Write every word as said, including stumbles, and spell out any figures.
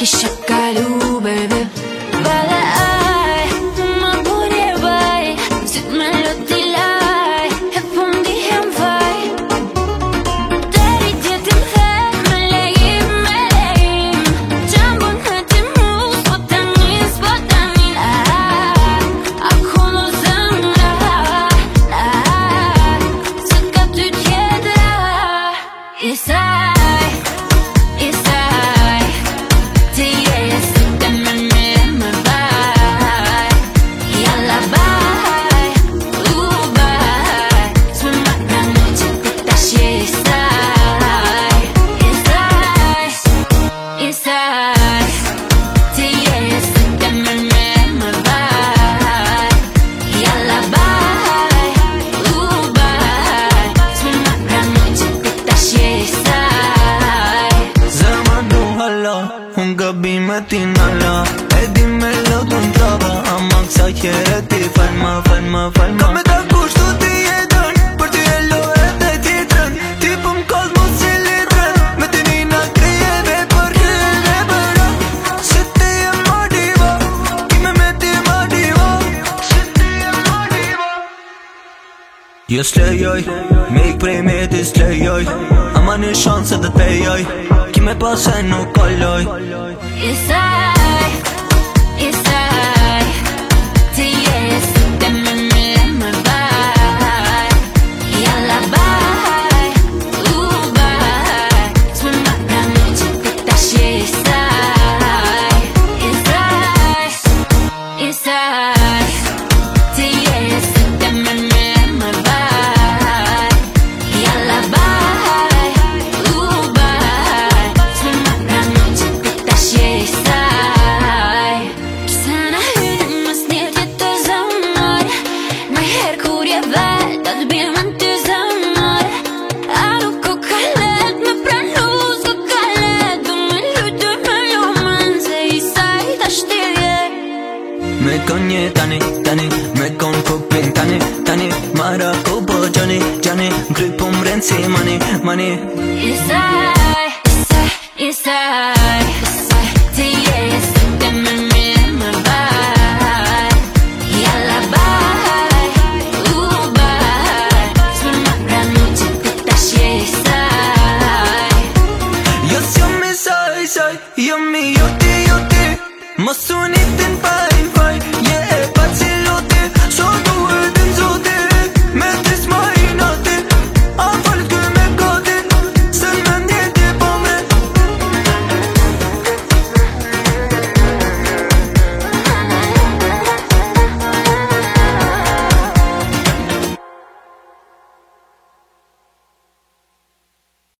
kisha kalu, baby. Valla aj, ma bune vaj, syt me loti laj, e po ndihem vaj. Deri tjetim the, me lejim, me lejim, gjambon me ti mu, s'po tani, s'po tani. Ako në zemra, se ka ty tjetra. Isaj, isaj, ti je sytë me me me vaj. Jalla baj, u baj, s'me marra në që ti tash je isaj. Isaj, isaj, ti je sytë me me me vaj. Jalla baj, u baj, s'me marra në që ti tash je isaj. Zemra du hala, unë gabime ti nala. E di me lotën trava, ama kësa qere ti falma, falma, falma. Ka me ta kushtu ti jetën, për ty e lo edhe tjetërën. Ti pëm kallë mu si litrën, me ti nina kryeve për kryeve bëra. Se ti e ma diva, kime me ti ma diva. Se ti e ma diva. Jo s'lejoj, me ik prej me ti s'lejoj, ama një shansë dhe t'pejoj, kime pasaj nuk kolloj. Isaj, isaj, ti je sytë me me me vaj. Jalla baj, u baj, s'me marra në që ti tash je isaj. Isaj, isaj, ti je sytë me me me vaj. Jalla baj, u baj, s'me marra në që ti tash je isaj. Pse na hyrim mes një tjetë zemër, najher kur je vet, ta t'bjem në ty zemër. A nuk o ka let me pranu, s'ko ka let, du me lutu me lumen, se isaj tash ti je. Me konje tani, tani, me kon kupin tani, tani. Mara ko po gjani, gjani, ngry po mren si mani, mani. Isaj, isaj, isaj, isaj, ti je sytë me me me vaj. Jalla baj, u baj, s'me marra në që ti tash je isaj. Jo s'jom isaj, isaj, jom i joti, joti. Mos unit